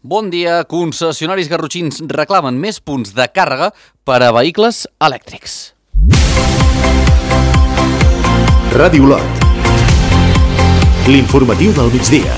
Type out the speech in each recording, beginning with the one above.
Bon dia. Concessionaris garrotxins reclamen més punts de càrrega per a vehicles elèctrics. Ràdio Olot. L'informatiu del migdia.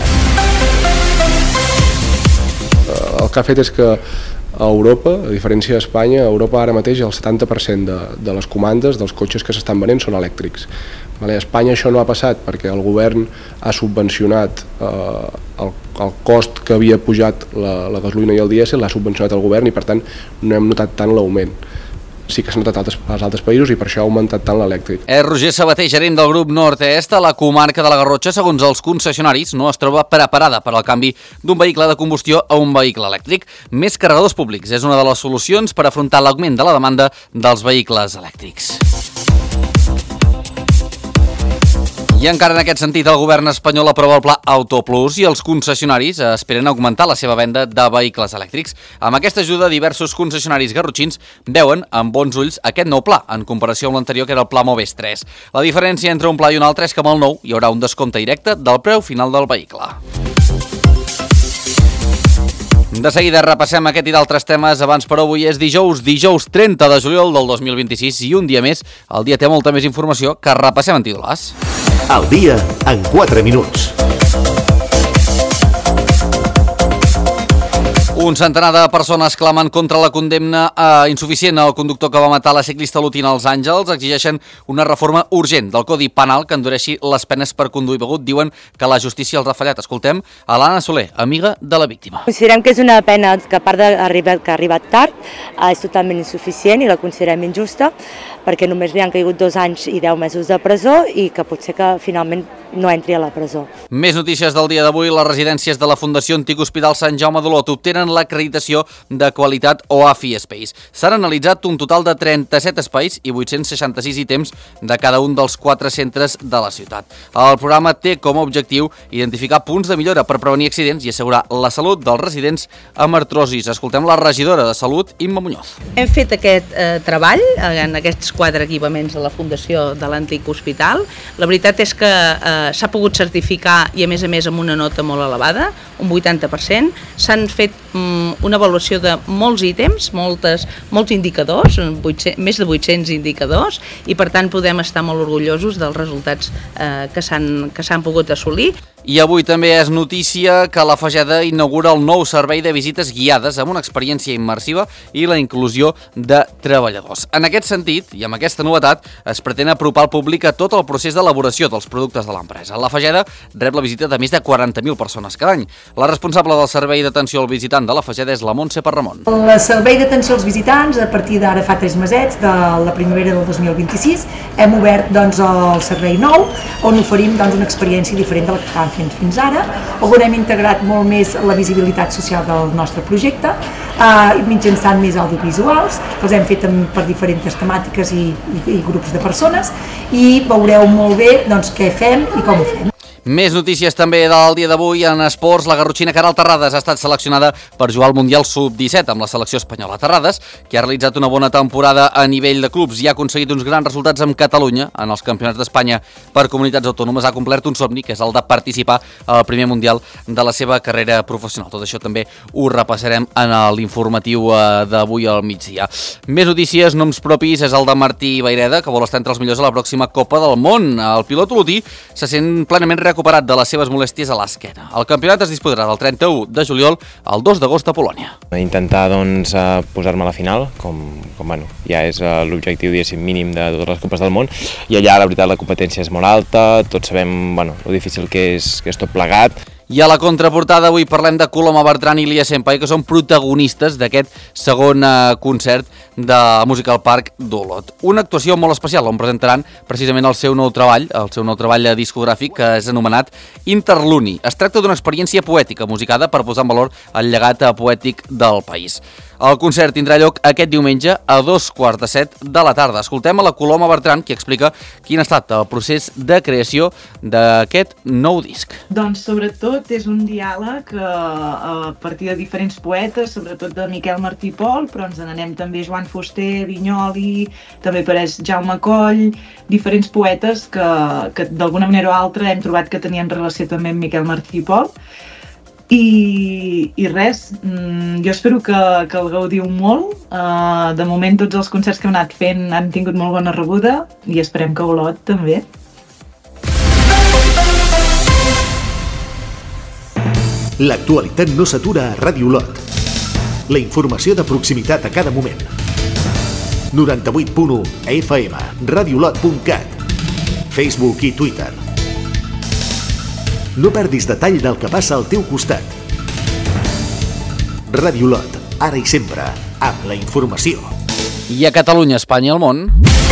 El que ha fet és que a Europa, a diferència d'Espanya, a Europa ara mateix el 70% de les comandes dels cotxes que s'estan venent són elèctrics. A Espanya això no ha passat perquè el govern ha subvencionat el cost que havia pujat la gasolina i el dièsel, l'ha subvencionat el govern i per tant no hem notat tant l'augment. Sí que s'ha notat als altres països i per això ha augmentat tant l'elèctric. Roger Sabater, gerent del grup Nord-Est, a la comarca de la Garrotxa, segons els concessionaris, no es troba preparada per al canvi d'un vehicle de combustió a un vehicle elèctric. Més carregadors públics és una de les solucions per afrontar l'augment de la demanda dels vehicles elèctrics. I encara en aquest sentit, el govern espanyol aprova el pla Autoplus i els concessionaris esperen augmentar la seva venda de vehicles elèctrics. Amb aquesta ajuda, diversos concessionaris garrotxins veuen amb bons ulls aquest nou pla, en comparació amb l'anterior, que era el pla Moves 3. La diferència entre un pla i un altre és que amb el nou hi haurà un descompte directe del preu final del vehicle. De seguida repassem aquest i d'altres temes. Abans, però, avui és dijous 30 de juliol del 2026 i un dia més, el dia té molta més informació que repassem en titulars. El dia en 4 minuts. Un centenar de persones clamen contra la condemna insuficient al conductor que va matar la ciclista olotina als Àngels. Exigeixen una reforma urgent del Codi Penal que endureixi les penes per conduir begut. Diuen que la justícia els ha fallat. Escoltem a l'Anna Soler, amiga de la víctima. Considerem que és una pena que, a part que ha arribat tard, és totalment insuficient i la considerem injusta, perquè només li han caigut 2 anys i 10 mesos de presó i que potser que finalment no entri a la presó. Més notícies del dia d'avui. Les residències de la Fundació Antic Hospital Sant Jaume d'Olot obtenen l'acreditació de qualitat OAFI Space. S'han analitzat un total de 37 espais i 866 ítems de cada un dels 4 centres de la ciutat. El programa té com a objectiu identificar punts de millora per prevenir accidents i assegurar la salut dels residents amb artrosis. Escoltem la regidora de Salut, Imma Muñoz. Hem fet aquest treball en aquests 4 equipaments de la Fundació de l'Antic Hospital. La veritat és que s'ha pogut certificar i a més amb una nota molt elevada, un 80%. S'han fet una avaluació de molts ítems, molts indicadors, més de 800 indicadors, i per tant podem estar molt orgullosos dels resultats que s'han pogut assolir. I avui també és notícia que la Fageda inaugura el nou servei de visites guiades amb una experiència immersiva i la inclusió de treballadors. En aquest sentit, i amb aquesta novetat, es pretén apropar al públic a tot el procés d'elaboració dels productes de l'empresa. La Fageda rep la visita de més de 40.000 persones cada any. La responsable del servei d'atenció al visitant de la Fageda és la Montse Parramon. El servei d'atenció als visitants, a partir d'ara fa 3 mesets, de la primavera del 2026, hem obert el servei nou, on oferim una experiència diferent de la que estàvem fent fins ara, on hem integrat molt més la visibilitat social del nostre projecte, mitjançant més audiovisuals, els hem fet per diferents temàtiques i grups de persones, i veureu molt bé què fem i com ho fem. Més notícies també del dia d'avui. En esports, la garrotxina Queralt Terrades ha estat seleccionada per jugar al Mundial Sub-17 amb la selecció espanyola. Terrades, que ha realitzat una bona temporada a nivell de clubs i ha aconseguit uns grans resultats amb Catalunya en els campionats d'Espanya per comunitats autònomes, ha complert un somni, que és el de participar al primer Mundial de la seva carrera professional. Tot això també ho repassarem en l'informatiu d'avui al migdia. Més notícies, noms propis, és el de Martí Vaireda, que vol estar entre els millors a la pròxima Copa del Món. El pilot olotí se sent plenament recuperat de les seves molèsties a l'esquena. El campionat es disputarà del 31 de juliol al 2 d'agost a Polònia. Intentar posar-me a la final, ja és l'objectiu mínim de totes les copes del món, i allà la veritat la competència és molt alta, tots sabem lo difícil que és tot plegat. I a la contraportada avui parlem de Coloma Bertran i Lia Senpai, que són protagonistes d'aquest segon concert de Musical Park d'Olot. Una actuació molt especial on presentaran precisament el seu nou treball discogràfic, que és anomenat Interluni. Es tracta d'una experiència poètica musicada per posar en valor el llegat poètic del país. El concert tindrà lloc aquest diumenge a 2:15 de la tarda. Escoltem a la Coloma Bertran, qui explica quin ha estat el procés de creació d'aquest nou disc. Doncs sobretot és un diàleg a partir de diferents poetes, sobretot de Miquel Martí i Pol, però ens n'anem també Joan Fuster, Vinyoli, també apareix Jaume Coll, diferents poetes que d'alguna manera o altra hem trobat que tenien relació també amb Miquel Martí i Pol. I res, jo espero que el gaudiu molt. De moment tots els concerts que hem anat fent han tingut molt bona rebuda i esperem que a Olot també. L'actualitat no s'atura a Ràdio Olot. La informació de proximitat a cada moment. 98.1 FM, radioolot.cat, Facebook i Twitter. No perdis detall del que passa al teu costat. Ràdio Olot, ara i sempre, amb la informació. I a Catalunya, Espanya i el món...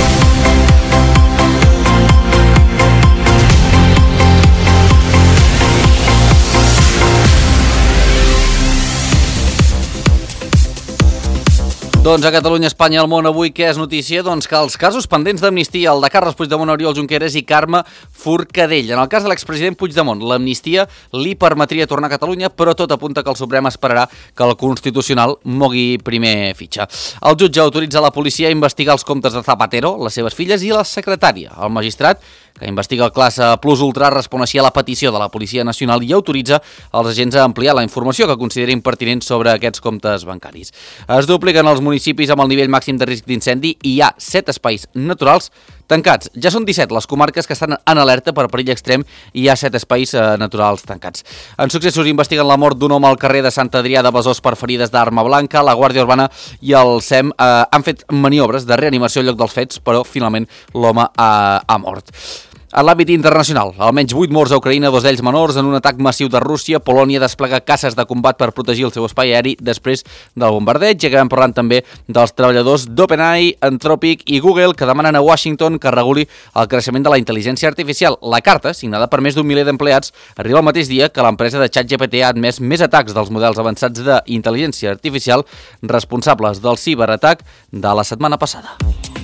Doncs a Catalunya, Espanya i el món avui què és notícia? Doncs que els casos pendents d'amnistia, el de Carles Puigdemont, Oriol Junqueras i Carme Forcadell. En el cas de l'expresident Puigdemont, l'amnistia li permetria tornar a Catalunya, però tot apunta que el Suprem esperarà que el Constitucional mogui primer fitxa. El jutge autoritza la policia a investigar els comptes de Zapatero, les seves filles i la secretària. El magistrat, que investiga el cas Plus Ultra, respon així a la petició de la Policia Nacional i autoritza els agents a ampliar la informació que considerin pertinent sobre aquests comptes bancaris. Es dupliquen els municipis amb el nivell màxim de risc d'incendi i hi ha 7 espais naturals tancats. Ja són 17 les comarques que estan en alerta per perill extrem i hi ha 7 espais naturals tancats. En successos investiguen la mort d'un home al carrer de Sant Adrià de Besòs per ferides d'arma blanca. La Guàrdia Urbana i el SEM han fet maniobres de reanimació al lloc dels fets, però finalment l'home ha mort. En l'àmbit internacional, almenys 8 morts a Ucraïna, 2 d'ells menors, en un atac massiu de Rússia. Polònia desplega caces de combat per protegir el seu espai aeri després del bombardeig. I acabem parlant també dels treballadors d'OpenAI, Anthropic i Google, que demanen a Washington que reguli el creixement de la intel·ligència artificial. La carta, signada per més d'1 miler d'empleats, arriba el mateix dia que l'empresa de ChatGPT ha admès més atacs dels models avançats d'intel·ligència artificial responsables del ciberatac de la setmana passada.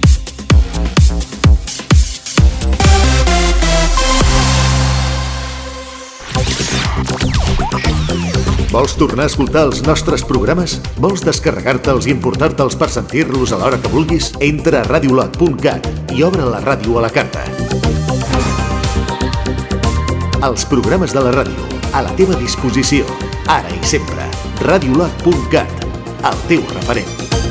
Vols tornar a escoltar els nostres programes? Vols descarregar-te'ls i emportar-te'ls per sentir-los a l'hora que vulguis? Entra a radioolot.cat i obre la ràdio a la carta. Els programes de la ràdio, a la teva disposició, ara i sempre. radioolot.cat, el teu referent.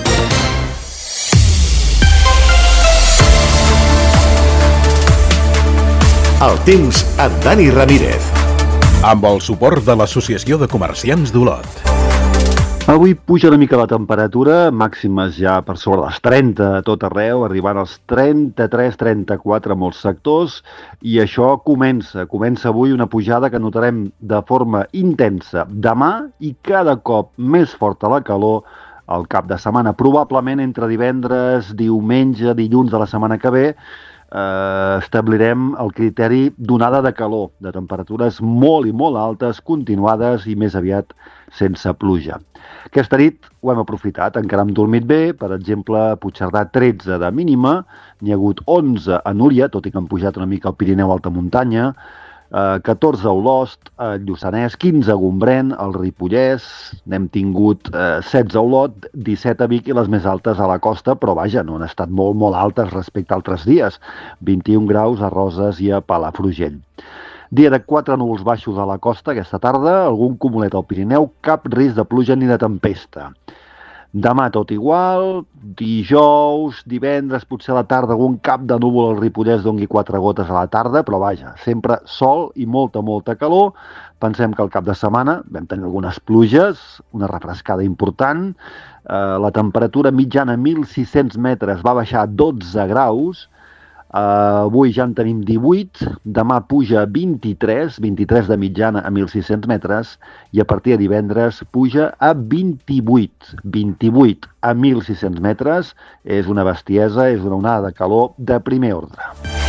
El temps amb Dani Ramírez. Amb el suport de l'Associació de Comerciants d'Olot. Avui puja una mica la temperatura, màximes ja per sobre les 30 a tot arreu, arribant als 33-34 a molts sectors, i això comença avui una pujada que notarem de forma intensa demà i cada cop més forta la calor al cap de setmana, probablement entre divendres, diumenge, dilluns de la setmana que ve. Establirem el criteri d'onada de calor, de temperatures molt i molt altes, continuades i més aviat sense pluja. Aquesta nit ho hem aprofitat, encara hem dormit bé, per exemple, a Puigcerdà 13 de mínima, n'hi ha hagut 11 a Núria, tot i que han pujat una mica al Pirineu alta muntanya, 14 a Olost, a Lluçanès, 15 a Gombrèn, al Ripollès, n'hem tingut 16 a Olot, 17 a Vic i les més altes a la costa, però vaja, no han estat molt altes respecte a altres dies, 21 graus a Roses i a Palafrugell. Dia de 4 núvols baixos a la costa aquesta tarda, algun cumulet al Pirineu, cap risc de pluja ni de tempesta. Demà tot igual, dijous, divendres, potser a la tarda, algun cap de núvol al Ripollès dongui 4 gotes a la tarda, però vaja, sempre sol i molta calor. Pensem que al cap de setmana vam tenir algunes pluges, una refrescada important, la temperatura mitjana a 1.600 metres va baixar a 12 graus, avui ja en tenim 18, demà puja a 23 de mitjana a 1.600 metres i a partir de divendres puja a 28 a 1.600 metres. És una bestiesa, és una onada de calor de primer ordre.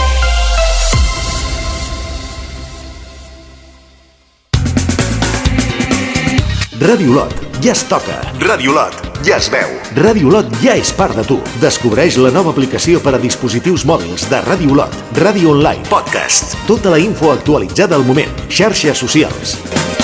Ràdio Olot ja es toca. Ràdio Olot ja es veu. Ràdio Olot ja és part de tu. Descobreix la nova aplicació per a dispositius mòbils de Ràdio Olot. Ràdio Online, podcast. Tota la info actualitzada al moment. Xarxes socials.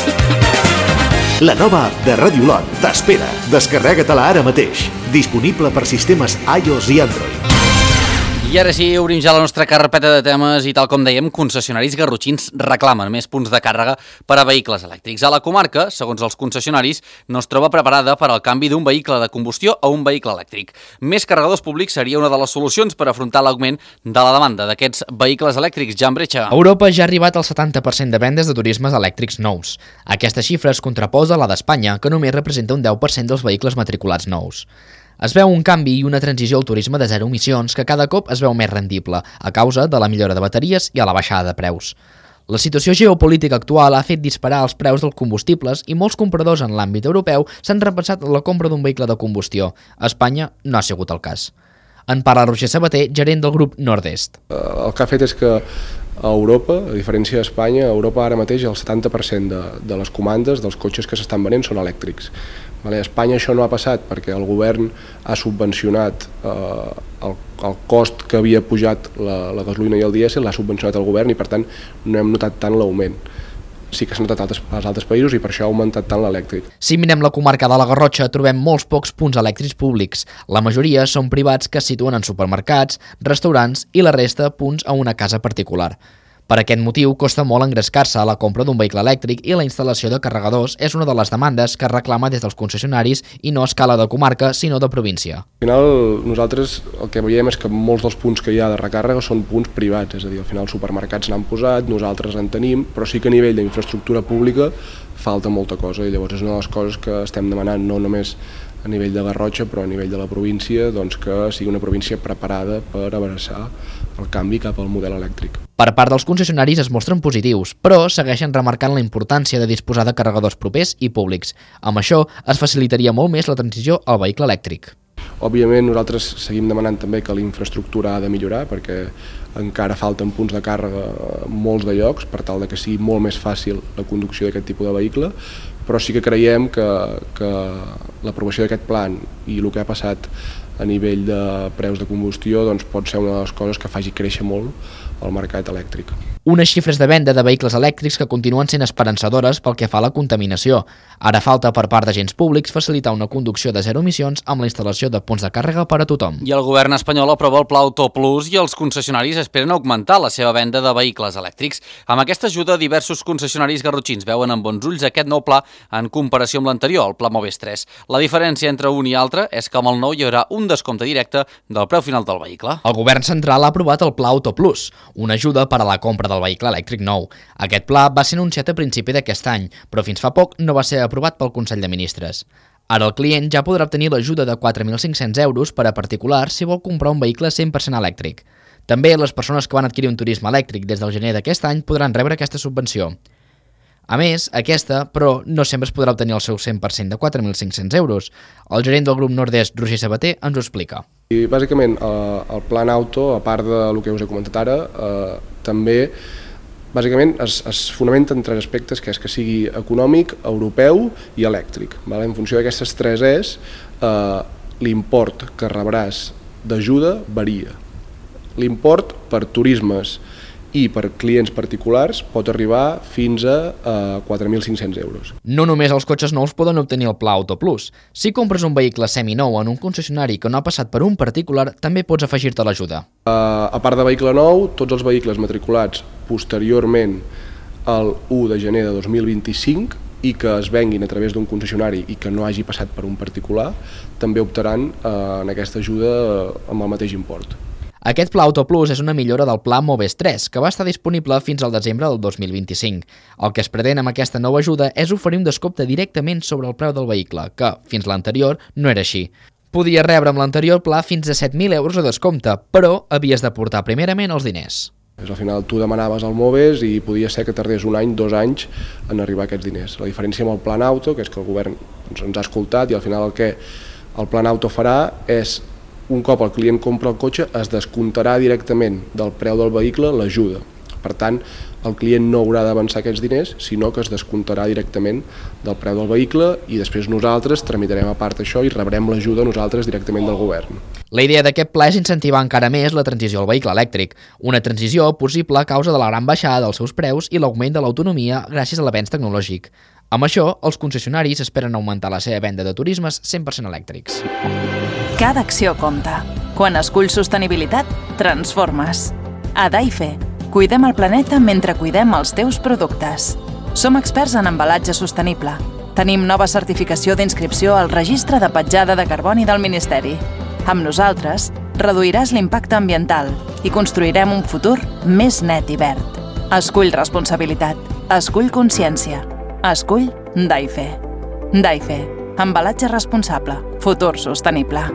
La nova app de Ràdio Olot t'espera. Descarrega-te-la ara mateix. Disponible per sistemes iOS i Android. I I ara sí, obrim ja la nostra carpeta de temes i tal com dèiem, concessionaris garrotxins reclamen més punts de càrrega per a vehicles elèctrics. A la comarca, segons els concessionaris, no es troba preparada per al canvi d'un vehicle de combustió a un vehicle elèctric. Més carregadors públics seria una de les solucions per afrontar l'augment de la demanda d'aquests vehicles elèctrics. Jan Bretxa. Europa ja ha arribat al 70% de vendes de turismes elèctrics nous. Aquesta xifra es contraposa a la d'Espanya, que només representa un 10% dels vehicles matriculats nous. Es veu un canvi i una transició al turisme de zero emissions que cada cop es veu més rendible a causa de la millora de bateries i a la baixada de preus. La situació geopolítica actual ha fet disparar els preus dels combustibles i molts compradors en l'àmbit europeu s'han repensat la compra d'un vehicle de combustió. A Espanya no ha sigut el cas. En parla Roger Sabater, gerent del grup Nord-Est. El que ha fet és que a Europa, a diferència d'Espanya, a Europa ara mateix el 70% de les comandes dels cotxes que s'estan venent són elèctrics. A Espanya això no ha passat perquè el govern ha subvencionat el cost que havia pujat la gasolina i el dièsel, l'ha subvencionat el govern i per tant no hem notat tant l'augment. Sí que s'ha notat als altres països i per això ha augmentat tant l'elèctric. Si mirem la comarca de la Garrotxa trobem molts pocs punts elèctrics públics. La majoria són privats que es situen en supermercats, restaurants i la resta punts a una casa particular. Per aquest motiu, costa molt engrescar-se a la compra d'un vehicle elèctric i la instal·lació de carregadors és una de les demandes que es reclama des dels concessionaris i no a escala de comarca, sinó de província. Al final, nosaltres el que veiem és que molts dels punts que hi ha de recàrrega són punts privats, és a dir, al final els supermercats n'han posat, nosaltres en tenim, però sí que a nivell d'infraestructura pública falta molta cosa i llavors és una de les coses que estem demanant no només a nivell de Garrotxa, però a nivell de la província, doncs que sigui una província preparada per abraçar el canvi cap al model elèctric. Per part dels concessionaris es mostren positius, però segueixen remarcant la importància de disposar de carregadors propers i públics. Amb això es facilitaria molt més la transició al vehicle elèctric. Òbviament nosaltres seguim demanant també que la infraestructura ha de millorar perquè encara falten punts de càrrega a molts de llocs per tal que sigui molt més fàcil la conducció d'aquest tipus de vehicle, però sí que creiem que l'aprovació d'aquest plan i el que ha passat a nivell de preus de combustió doncs pot ser una de les coses que faci créixer molt el mercat elèctric. Unes xifres de venda de vehicles elèctrics que continuen sent esperançadores pel que fa a la contaminació. Ara falta per part d'agents públics facilitar una conducció de zero emissions amb la instal·lació de punts de càrrega per a tothom. I el govern espanyol aprova el Pla Auto Plus i els concessionaris esperen augmentar la seva venda de vehicles elèctrics. Amb aquesta ajuda, diversos concessionaris garrotxins veuen amb bons ulls aquest nou pla en comparació amb l'anterior, el Pla Moves 3. La diferència entre un i altre és que amb el nou hi haurà un descompte directe del preu final del vehicle. El govern central ha aprovat el Pla Auto Plus, una ajuda per a la compra del vehicle elèctric nou. Aquest pla va ser anunciat a principi d'aquest any, però fins fa poc no va ser aprovat pel Consell de Ministres. Ara el client ja podrà obtenir l'ajuda de 4.500 euros per a particular si vol comprar un vehicle 100% elèctric. També les persones que van adquirir un turisme elèctric des del gener d'aquest any podran rebre aquesta subvenció. A més, aquesta, però, no sempre es podrà obtenir el seu 100% de 4.500 euros. El gerent del grup Nord-Est, Roger Sabater, ens ho explica. I bàsicament el Plan Auto, a part del que us he comentat ara, també bàsicament es fonamenta en tres aspectes, que és que sigui econòmic, europeu i elèctric. En funció d'aquestes tres és, l'import que rebràs d'ajuda varia. L'import per turismes i per clients particulars pot arribar fins a 4.500 euros. No només els cotxes nous poden obtenir el Pla Auto Plus. Si compres un vehicle seminou en un concessionari que no ha passat per un particular, també pots afegir-te l'ajuda. A part de vehicle nou, tots els vehicles matriculats posteriorment al 1 de gener de 2025 i que es venguin a través d'un concessionari i que no hagi passat per un particular, també optaran en aquesta ajuda amb el mateix import. Aquest Pla Auto Plus és una millora del Pla Moves 3, que va estar disponible fins al desembre del 2025. El que es pretén amb aquesta nova ajuda és oferir un descompte directament sobre el preu del vehicle, que, fins l'anterior, no era així. Podies rebre amb l'anterior pla fins a 7.000 euros de descompte, però havies d'aportar primerament els diners. Al final tu demanaves el Moves i podia ser que tardés 1 any, 2 anys en arribar a aquests diners. La diferència amb el Plan Auto, que és que el govern ens ha escoltat i al final el que el Plan Auto farà és un cop el client compra el cotxe es descomptarà directament del preu del vehicle l'ajuda. Per tant, el client no haurà d'avançar aquests diners, sinó que es descomptarà directament del preu del vehicle i després nosaltres tramitarem a part això i rebrem l'ajuda nosaltres directament del govern. La idea d'aquest pla és incentivar encara més la transició al vehicle elèctric, una transició possible a causa de la gran baixada dels seus preus i l'augment de l'autonomia gràcies a l'avenç tecnològic. Amb això, els concessionaris esperen augmentar la seva venda de turismes 100% elèctrics. Cada acció compta. Quan esculls sostenibilitat, transformes. A Daife, cuidem el planeta mentre cuidem els teus productes. Som experts en embalatge sostenible. Tenim nova certificació d'inscripció al Registre de Petjada de Carboni del Ministeri. Amb nosaltres, reduiràs l'impacte ambiental i construirem un futur més net i verd. Escull responsabilitat. Escull consciència. Escull Daife. Daife. Embalatge responsable. Futur sostenible.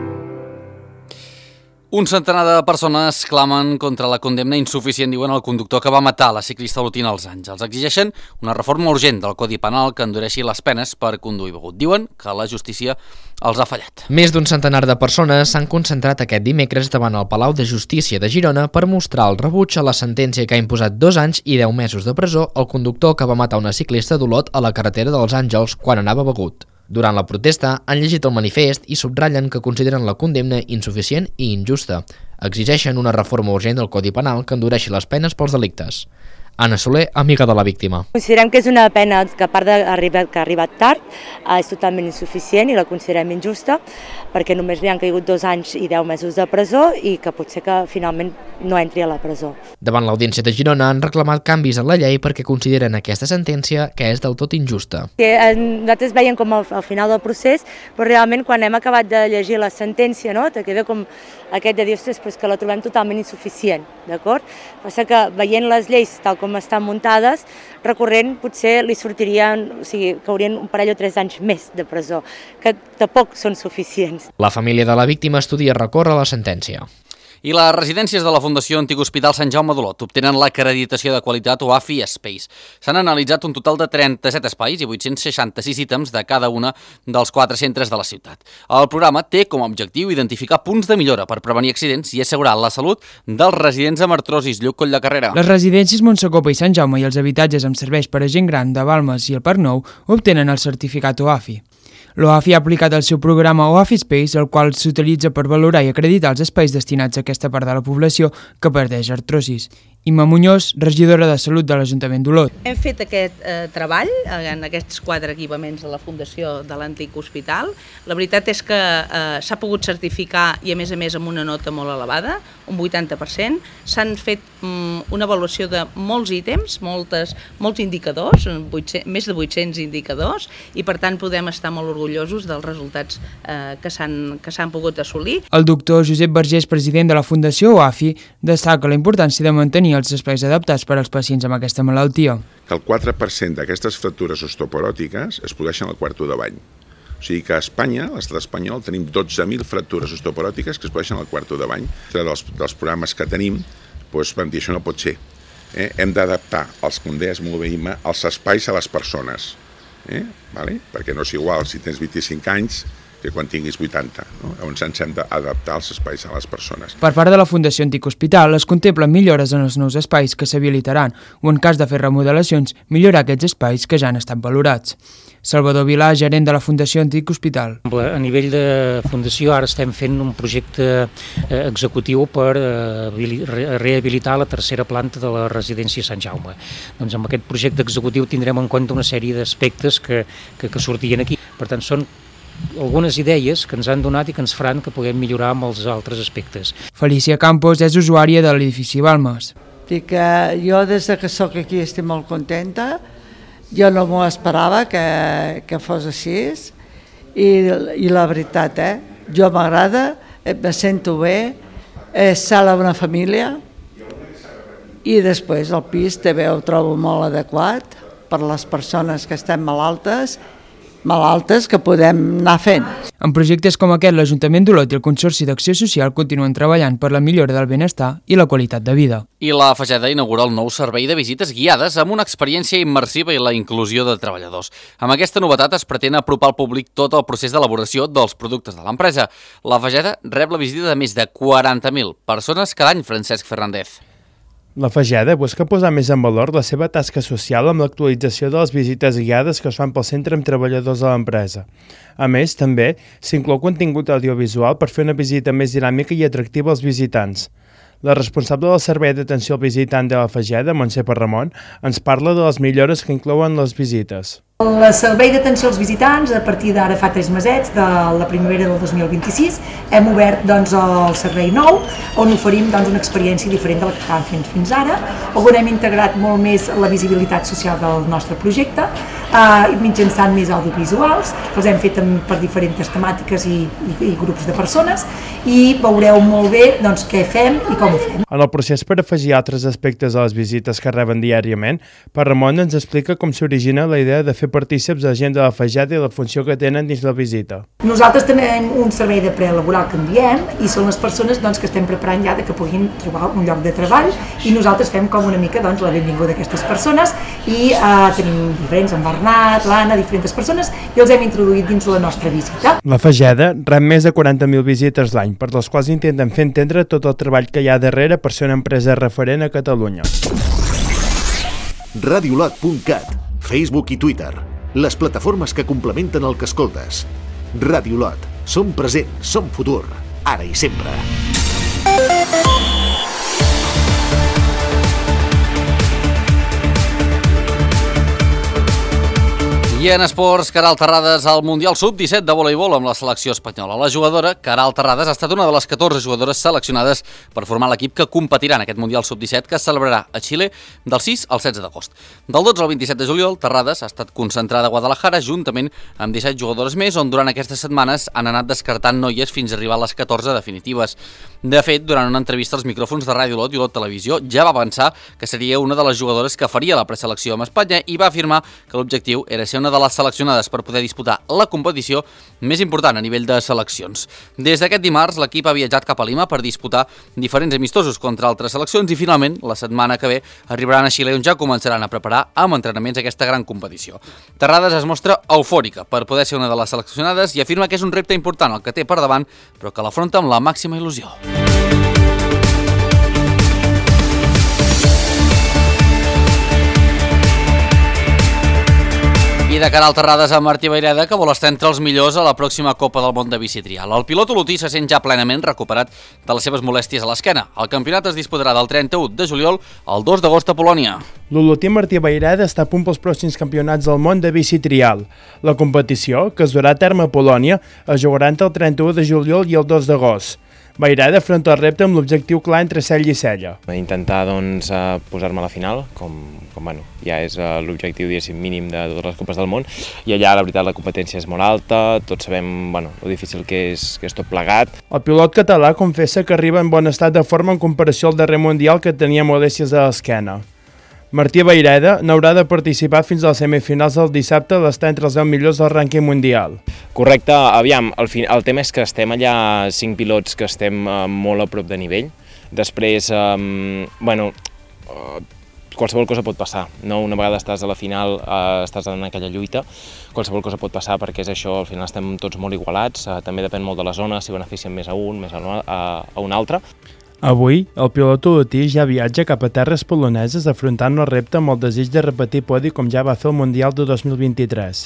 Un centenar de persones clamen contra la condemna insuficient, diuen, el conductor que va matar la ciclista olotina als Àngels. Exigeixen una reforma urgent del Codi Penal que endureixi les penes per conduir begut. Diuen que la justícia els ha fallat. Més d'un centenar de persones s'han concentrat aquest dimecres davant el Palau de Justícia de Girona per mostrar el rebuig a la sentència que ha imposat 2 anys i 10 mesos de presó al conductor que va matar una ciclista d'Olot a la carretera dels Àngels quan anava begut. Durant la protesta han llegit el manifest i subratllen que consideren la condemna insuficient i injusta. Exigeixen una reforma urgent del Codi Penal que endureixi les penes pels delictes. Anna Soler, amiga de la víctima. Considerem que és una pena que, a part que ha arribat tard, és totalment insuficient i la considerem injusta, perquè només li han caigut 2 anys i 10 mesos de presó i que potser que finalment no entri a la presó. Davant l'Audiència de Girona han reclamat canvis en la llei perquè consideren aquesta sentència que és del tot injusta. Nosaltres veiem com al final del procés, però realment quan hem acabat de llegir la sentència, no, te queda com aquest de dir, ostres, però és que la trobem totalment insuficient, d'acord? Passa que veient les lleis tal com estan muntades, recorrent potser li sortirien, o sigui, caurien un parell o 3 anys més de presó, que tampoc són suficients. La família de la víctima estudia recórrer la sentència. I les residències de la Fundació Antic Hospital Sant Jaume d'Olot obtenen l'acreditació de qualitat OAFI Space. S'han analitzat un total de 37 espais i 866 ítems de cada una dels 4 centres de la ciutat. El programa té com a objectiu identificar punts de millora per prevenir accidents i assegurar la salut dels residents amb artrosis. Lluc Colldecarrera. Les residències Montsecopa i Sant Jaume i els habitatges amb serveis per a gent gran de Balmes i el Parc Nou obtenen el certificat OAFI. L'OAFI ha aplicat el seu programa OAFI Space, el qual s'utilitza per valorar i acreditar els espais destinats a aquesta part de la població que pateix artrosis. Imma Muñoz, regidora de Salut de l'Ajuntament d'Olot. Hem fet aquest treball en aquests 4 equipaments de la Fundació de l'Antic Hospital. La veritat és que s'ha pogut certificar i a més amb una nota molt elevada, un 80%. S'han fet una avaluació de molts ítems, molts indicadors, més de 800 indicadors, i per tant podem estar molt orgullosos dels resultats que s'han pogut assolir. El doctor Josep Vergés, president de la Fundació OAFI, destaca la importància de mantenir els espais adaptats per als pacients amb aquesta malaltia. Que el 4% d'aquestes fractures osteoporòtiques es produeixen al quarto de bany. O sigui que a Espanya, a l'estat espanyol, tenim 12.000 fractures osteoporòtiques que es produeixen al quarto de bany. Dels programes que tenim, doncs vam dir, això no pot ser. Hem d'adaptar, com deies molt bé, Imma, els espais a les persones. Perquè no és igual si tens 25 anys que quan tinguis 80. Llavors ens hem d'adaptar els espais a les persones. Per part de la Fundació Antic Hospital es contemplen millores en els nous espais que s'habilitaran o, en cas de fer remodelacions, millorar aquests espais que ja han estat valorats. Salvador Vilà, gerent de la Fundació Antic Hospital. A nivell de fundació ara estem fent un projecte executiu per rehabilitar la tercera planta de la residència Sant Jaume. Doncs amb aquest projecte executiu tindrem en compte una sèrie d'aspectes que sortien aquí. Per tant, són algunes idees que ens han donat i que ens faran que puguem millorar amb els altres aspectes. Felicia Campos és usuària de l'edifici Balmes. Dic que jo des que sóc aquí estic molt contenta, jo no m'ho esperava que fos així i la veritat, jo m'agrada, me sento bé, és sala d'una família i després el pis també ho trobo molt adequat per les persones que estem malaltes que podem anar fent. En projectes com aquest, l'Ajuntament d'Olot i el Consorci d'Acció Social continuen treballant per la millora del benestar i la qualitat de vida. I la Fageda inaugura el nou servei de visites guiades amb una experiència immersiva i la inclusió de treballadors. Amb aquesta novetat es pretén apropar al públic tot el procés d'elaboració dels productes de l'empresa. La Fageda rep la visita de més de 40.000 persones cada any. Francesc Fernández. La Fageda busca posar més en valor la seva tasca social amb l'actualització de les visites guiades que es fan pel centre amb treballadors de l'empresa. A més, també s'inclou contingut audiovisual per fer una visita més dinàmica i atractiva als visitants. La responsable del servei d'atenció al visitant de la Fageda, Montse Parramon, ens parla de les millores que inclouen les visites. El servei d'atenció als visitants, a partir d'ara fa 3 mesets, de la primavera del 2026, hem obert el servei nou, on oferim una experiència diferent de la que estàvem fent fins ara, on hem integrat molt més la visibilitat social del nostre projecte, mitjançant més audiovisuals, que els hem fet per diferents temàtiques i grups de persones, i veureu molt bé què fem i com ho fem. En el procés per afegir altres aspectes a les visites que reben diàriament, per Ramon ens explica com s'origina la idea de fer partícips a la gent de la fageda i la funció que tenen dins la visita. Nosaltres tenim un servei de prelaboral que en diem i són les persones que estem preparant ja que puguin trobar un lloc de treball i nosaltres fem com una mica la benvinguda d'aquestes persones i tenim diferents, en Bernat, l'Anna, diferents persones i els hem introduït dins la nostra visita. La fageda rep més de 40.000 visites l'any, per les quals intenten fer entendre tot el treball que hi ha darrere per ser una empresa referent a Catalunya. Radiolot.cat, Facebook i Twitter, les plataformes que complementen el que escoltes. Radiolot, som present, som futur, ara i sempre. I en esports, Caral Terrades al Mundial Sub-17 de voleibol amb la selecció espanyola. La jugadora Caral Terrades ha estat una de les 14 jugadores seleccionades per formar l'equip que competirà en aquest Mundial Sub-17 que es celebrarà a Xile del 6 al 16 d'agost. Del 12 al 27 de juliol, Terrades ha estat concentrada a Guadalajara juntament amb 17 jugadores més on durant aquestes setmanes han anat descartant noies fins a arribar a les 14 definitives. De fet, durant una entrevista als micròfons de Ràdio Lot i Lot Televisió ja va avançar que seria una de les jugadores que faria la preselecció amb Espanya i va afirmar que l'objectiu era ser una de les seleccionades per poder disputar la competició més important a nivell de seleccions. Des d'aquest dimarts, l'equip ha viatjat cap a Lima per disputar diferents amistosos contra altres seleccions i finalment, la setmana que ve, arribaran a Xile on ja començaran a preparar amb entrenaments aquesta gran competició. Terrades es mostra eufòrica per poder ser una de les seleccionades i afirma que és un repte important el que té per davant, però que l'afronta amb la màxima il·lusió. I de Caral Terrades a Martí Vayreda, que vol estar entre els millors a la pròxima Copa del Món de bici trial. El pilot olotí se sent ja plenament recuperat de les seves molèsties a l'esquena. El campionat es disputarà del 31 de juliol al 2 d'agost a Polònia. L'olotí Martí Vayreda està a punt pels pròxims campionats del món de bici trial. La competició, que es durà a terme a Polònia, es jugarà entre el 31 de juliol i el 2 d'agost. Vayreda afronta el repte amb l'objectiu clar entre cella i cella. Intentar posar-me a la final, ja és l'objectiu mínim de totes les copes del món, i allà la veritat la competència és molt alta, tots sabem lo difícil que és tot plegat. El pilot català confessa que arriba en bon estat de forma en comparació al darrer mundial que tenia molèsties a l'esquena. Martí Vayreda n'haurà de participar fins a les semifinals del dissabte a l'estar entre els 10 millors del rànquing mundial. Correcte, aviam, el tema és que estem allà 5 pilots que estem molt a prop de nivell. Després, qualsevol cosa pot passar, no? Una vegada estàs a la final, estàs en aquella lluita, qualsevol cosa pot passar perquè és això, al final estem tots molt igualats, també depèn molt de la zona, si beneficien més a un, més a un altre. Avui, el pilot olotí ja viatja cap a terres poloneses afrontant el repte amb el desig de repetir podi com ja va fer el Mundial de 2023.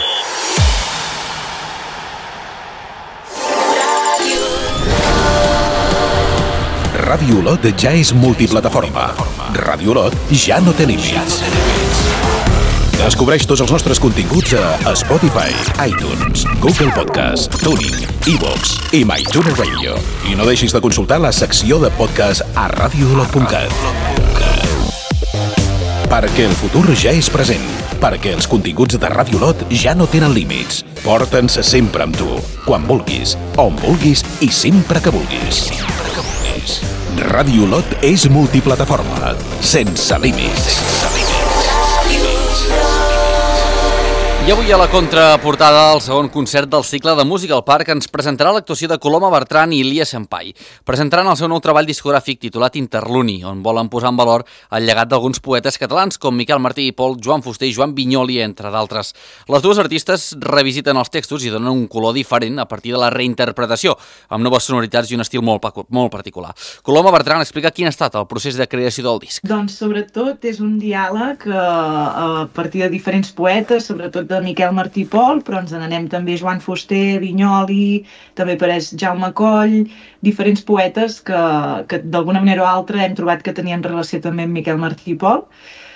Ràdio Lot ja és multiplataforma. Ràdio Lot ja no té límits. Descobreix tots els nostres continguts a Spotify, iTunes, Google Podcast, TuneIn, iVoox i MyTuner Radio. I no deixis de consultar la secció de podcast a radiolot.cat. Perquè el futur ja és present. Perquè els continguts de Ràdio Lot ja no tenen límits. Porta'ns sempre amb tu, quan vulguis, on vulguis i sempre que vulguis. Ràdio Lot és multiplataforma, sense límits. I avui a la contraportada el segon concert del cicle de música al parc ens presentarà l'actuació de Coloma Bertran i Ilia Senpai. Presentaran el seu nou treball discogràfic titulat Interluni, on volen posar en valor el llegat d'alguns poetes catalans com Miquel Martí i Pol, Joan Fuster i Joan Vinyoli, entre d'altres. Les dues artistes revisiten els textos i donen un color diferent a partir de la reinterpretació, amb noves sonoritats i un estil molt particular. Coloma Bertran explica quin ha estat el procés de creació del disc. Doncs sobretot és un diàleg a partir de diferents poetes, sobretot de Miquel Martí i Pol, però ens n'anem també Joan Fuster, Vinyoli, també apareix Jaume Coll, diferents poetes que d'alguna manera o altra hem trobat que tenien relació també amb Miquel Martí i Pol.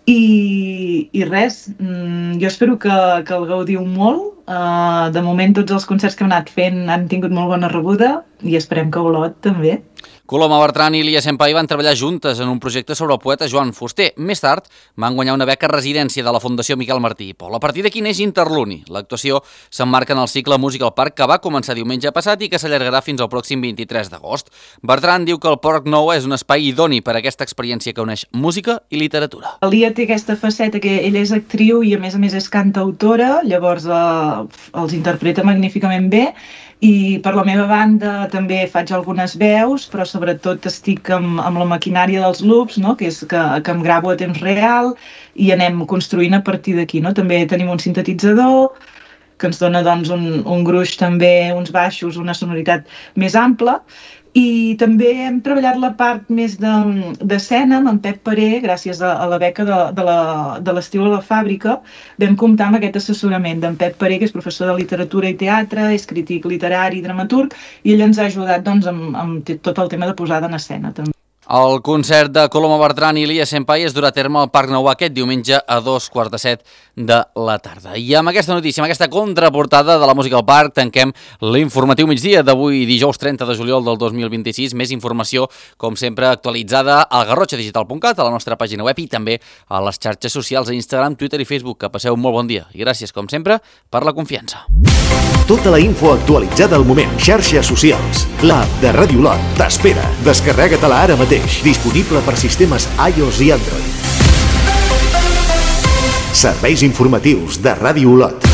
I res, jo espero que el gaudiu molt. De moment tots els concerts que hem anat fent han tingut molt bona rebuda i esperem que Olot també. Coloma Bertran i Lia Senpai van treballar juntes en un projecte sobre el poeta Joan Fuster. Més tard van guanyar una beca residència de la Fundació Miquel Martí i Pol. A partir d'aquí neix Interluni. L'actuació s'emmarca en el cicle Musical Park que va començar diumenge passat i que s'allargarà fins al pròxim 23 d'agost. Bertran diu que el Parc Nou és un espai idoni per a aquesta experiència que uneix música i literatura. Lia té aquesta faceta que ella és actriu i a més és cantautora, llavors els interpreta magníficament bé. I per la meva banda també faig algunes veus, però sobretot estic amb la maquinària dels loops, no? que em gravo a temps real i anem construint a partir d'aquí. No? També tenim un sintetitzador que ens dona doncs, un gruix també, uns baixos, una sonoritat més ampla. I també hem treballat la part més d'escena amb en Pep Paré, gràcies a la beca de l'estiu a la fàbrica. Vam comptar amb aquest assessorament d'en Pep Paré, que és professor de literatura i teatre, és crític literari i dramaturg, i ell ens ha ajudat doncs, amb tot el tema de posada en escena també. El concert de Coloma Bertran i Lia Senpai es durà a terme al Parc Nou aquest diumenge a 2:45 de la tarda. I amb aquesta notícia, amb aquesta contraportada de la música al Parc, tanquem l'informatiu migdia d'avui, dijous 30 de juliol del 2026. Més informació, com sempre, actualitzada a garrotxadigital.cat, a la nostra pàgina web i també a les xarxes socials, a Instagram, Twitter i Facebook. Que passeu un molt bon dia i gràcies, com sempre, per la confiança. Tota la info actualitzada al moment. Xarxes socials. L'app de Ràdio Olot t'espera. Descarrega-te-la ara mateix. Disponible per sistemes iOS i Android. Serveis informatius de Ràdio Olot.